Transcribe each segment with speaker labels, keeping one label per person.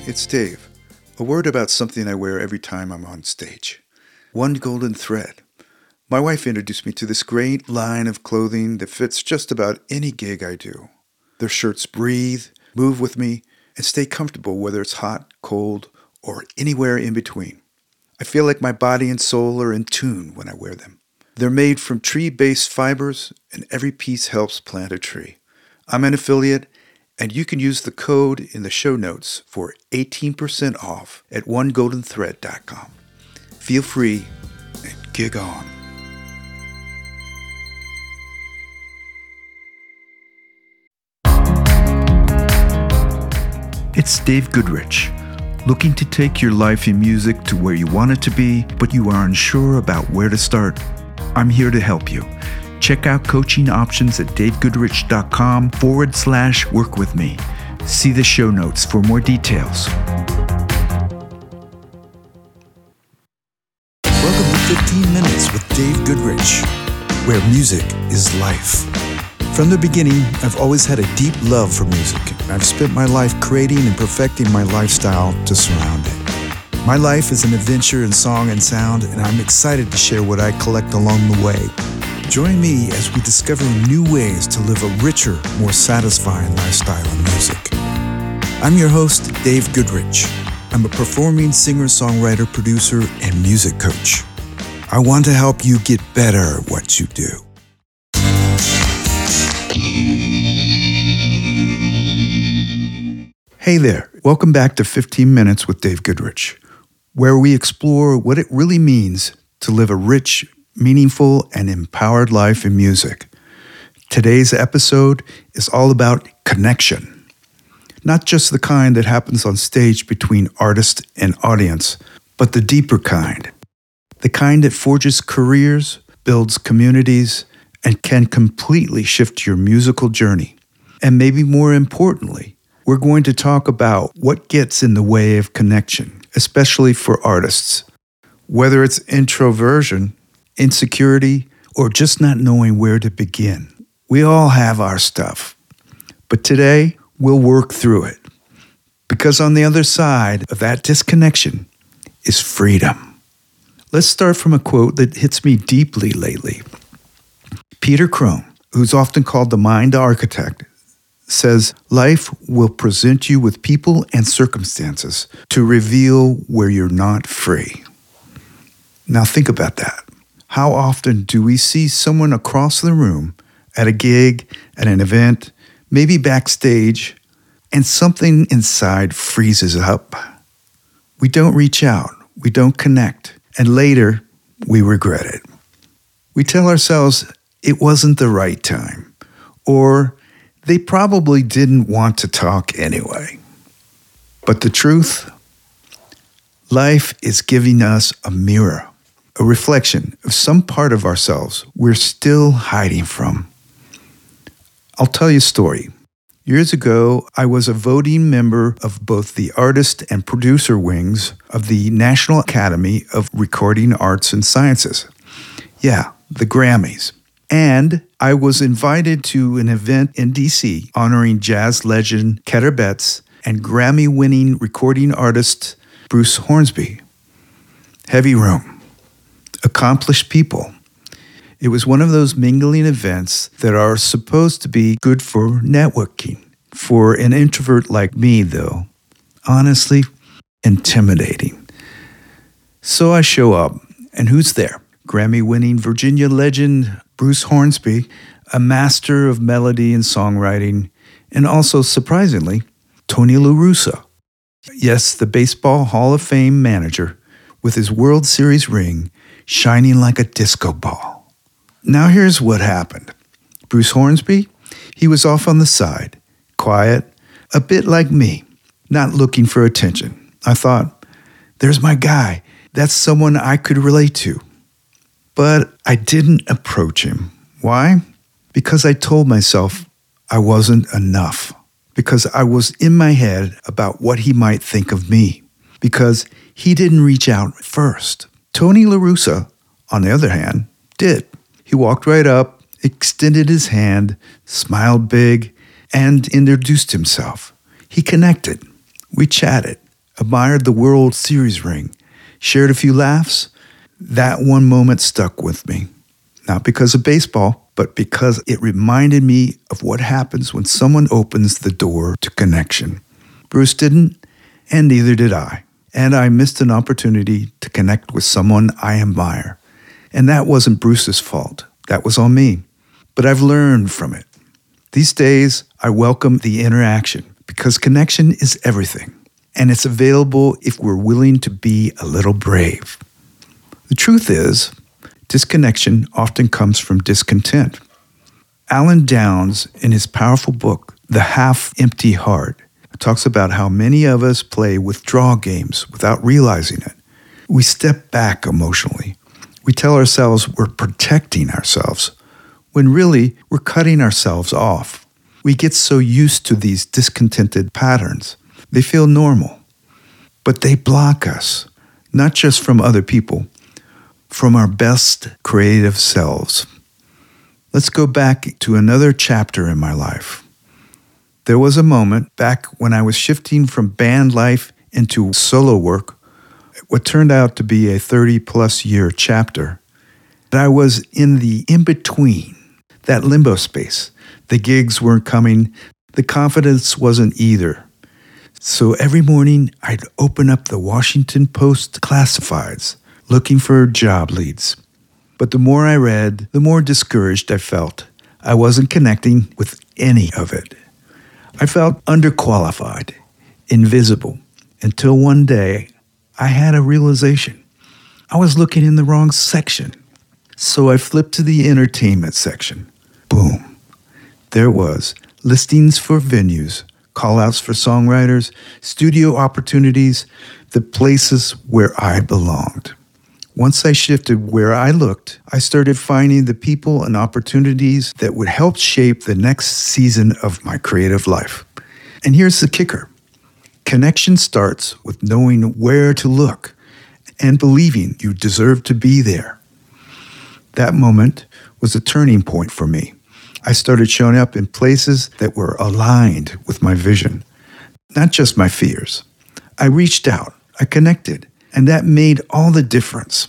Speaker 1: it's Dave. A word about something I wear every time I'm on stage. One golden thread. My wife introduced me to this great line of clothing that fits just about any gig I do. Their shirts breathe, move with me, and stay comfortable whether it's hot, cold, or anywhere in between. I feel like my body and soul are in tune when I wear them. They're made from tree-based fibers, and every piece helps plant a tree. I'm an affiliate, and you can use the code in the show notes for 18% off at onegoldenthread.com. Feel free and gig on. It's Dave Goodrich. Looking to take your life in music to where you want it to be, but you are unsure about where to start? I'm here to help you. Check out coaching options at davegoodrich.com/work with me. See the show notes for more details.
Speaker 2: Welcome to 15 Minutes with Dave Goodrich, where music is life. From the beginning, I've always had a deep love for music, and I've spent my life creating and perfecting my lifestyle to surround it. My life is an adventure in song and sound, and I'm excited to share what I collect along the way. Join me as we discover new ways to live a richer, more satisfying lifestyle in music. I'm your host, Dave Goodrich. I'm a performing singer, songwriter, producer, and music coach. I want to help you get better at what you do.
Speaker 1: Hey there, welcome back to 15 Minutes with Dave Goodrich, where we explore what it really means to live a rich, meaningful, and empowered life in music. Today's episode is all about connection. Not just the kind that happens on stage between artist and audience, but the deeper kind. The kind that forges careers, builds communities, and can completely shift your musical journey. And maybe more importantly, we're going to talk about what gets in the way of connection, especially for artists. Whether it's introversion, insecurity, or just not knowing where to begin. We all have our stuff. But today, we'll work through it. Because on the other side of that disconnection is freedom. Let's start from a quote that hits me deeply lately. Peter Crone, who's often called the mind architect, says, "Life will present you with people and circumstances to reveal where you're not free." Now think about that. How often do we see someone across the room at a gig, at an event, maybe backstage, and something inside freezes up? We don't reach out, we don't connect, and later we regret it. We tell ourselves it wasn't the right time, or they probably didn't want to talk anyway. But the truth? Life is giving us a mirror, a reflection of some part of ourselves we're still hiding from. I'll tell you a story. Years ago, I was a voting member of both the artist and producer wings of the National Academy of Recording Arts and Sciences. Yeah, the Grammys. And I was invited to an event in D.C. honoring jazz legend Keter Betts and Grammy-winning recording artist Bruce Hornsby. Heavy room. Accomplished people. It was one of those mingling events that are supposed to be good for networking. For an introvert like me, though, honestly, intimidating. So I show up, and who's there? Grammy-winning Virginia legend Bruce Hornsby, a master of melody and songwriting, and also, surprisingly, Tony La Russa. Yes, the Baseball Hall of Fame manager, with his World Series ring shining like a disco ball. Now here's what happened. Bruce Hornsby, he was off on the side, quiet, a bit like me, not looking for attention. I thought, there's my guy. That's someone I could relate to. But I didn't approach him. Why? Because I told myself I wasn't enough. Because I was in my head about what he might think of me. Because he didn't reach out first. Tony La Russa, on the other hand, did. He walked right up, extended his hand, smiled big, and introduced himself. He connected. We chatted. admired the World Series ring, shared a few laughs. That one moment stuck with me. Not because of baseball, but because it reminded me of what happens when someone opens the door to connection. Bruce didn't, and neither did I. And I missed an opportunity to connect with someone I admire. And that wasn't Bruce's fault. That was on me. But I've learned from it. These days, I welcome the interaction because connection is everything. And it's available if we're willing to be a little brave. The truth is, disconnection often comes from discontent. Alan Downs, in his powerful book, The Half-Empty Heart, talks about how many of us play withdrawal games without realizing it. We step back emotionally. We tell ourselves we're protecting ourselves, when really we're cutting ourselves off. We get so used to these discontented patterns. They feel normal, but they block us, not just from other people, from our best creative selves. Let's go back to another chapter in my life. There was a moment back when I was shifting from band life into solo work, what turned out to be a 30-plus year chapter, that I was in the in-between, that limbo space. The gigs weren't coming, the confidence wasn't either. So every morning I'd open up the Washington Post classifieds, looking for job leads. But the more I read, the more discouraged I felt. I wasn't connecting with any of it. I felt underqualified, invisible, until one day I had a realization. I was looking in the wrong section. So I flipped to the entertainment section. Boom. There was listings for venues, call-outs for songwriters, studio opportunities, the places where I belonged. Once I shifted where I looked, I started finding the people and opportunities that would help shape the next season of my creative life. And here's the kicker. Connection starts with knowing where to look and believing you deserve to be there. That moment was a turning point for me. I started showing up in places that were aligned with my vision, not just my fears. I reached out, I connected, and that made all the difference.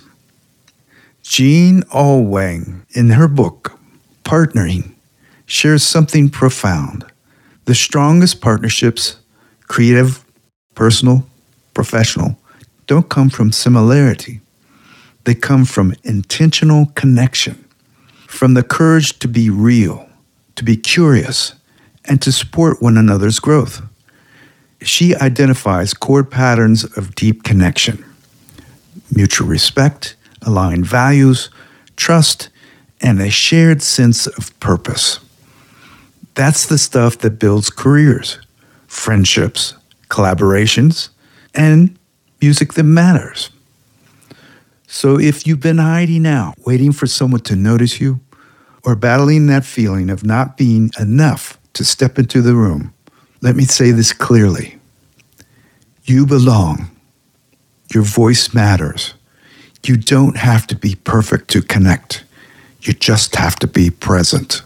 Speaker 1: Jean Allwang, in her book, Partnering, shares something profound. The strongest partnerships, creative, personal, professional, don't come from similarity. They come from intentional connection, from the courage to be real, to be curious, and to support one another's growth. She identifies core patterns of deep connection: mutual respect, aligned values, trust, and a shared sense of purpose. That's the stuff that builds careers, friendships, collaborations, and music that matters. So if you've been hiding out, waiting for someone to notice you, or battling that feeling of not being enough to step into the room, let me say this clearly. You belong. Your voice matters. You don't have to be perfect to connect. You just have to be present.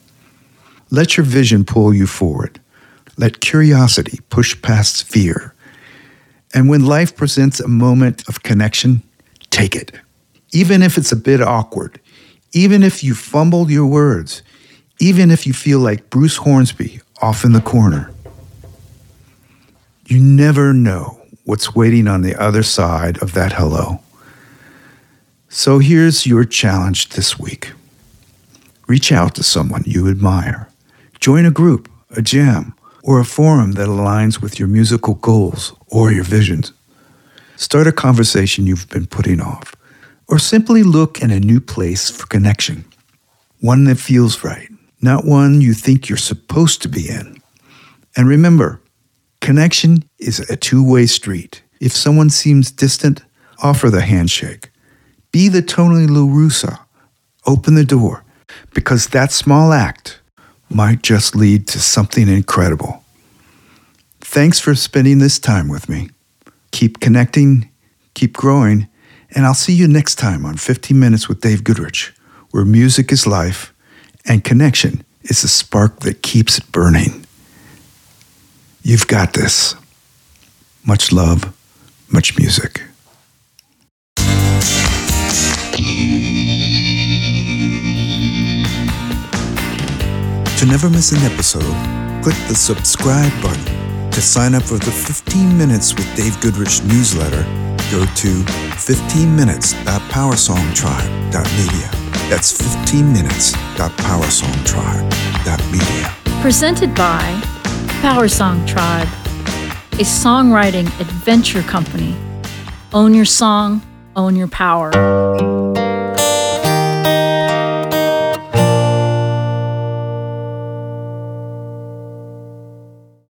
Speaker 1: Let your vision pull you forward. Let curiosity push past fear. And when life presents a moment of connection, take it. Even if it's a bit awkward, even if you fumbled your words, even if you feel like Bruce Hornsby off in the corner. You never know what's waiting on the other side of that hello. So here's your challenge this week. Reach out to someone you admire. Join a group, a jam, or a forum that aligns with your musical goals or your visions. Start a conversation you've been putting off, or simply look in a new place for connection. One that feels right, not one you think you're supposed to be in. And remember, connection is a two-way street. If someone seems distant, offer the handshake. Be the Tony La Russa. Open the door, because that small act might just lead to something incredible. Thanks for spending this time with me. Keep connecting, keep growing, and I'll see you next time on 15 Minutes with Dave Goodrich, where music is life and connection is the spark that keeps it burning. You've got this. Much love, much music.
Speaker 2: To never miss an episode, click the subscribe button. To sign up for the 15 Minutes with Dave Goodrich newsletter, go to 15minutes.powersongtribe.media. That's 15minutes.powersongtribe.media.
Speaker 3: Presented by Powersong Tribe, a songwriting adventure company. Own your song, own your power.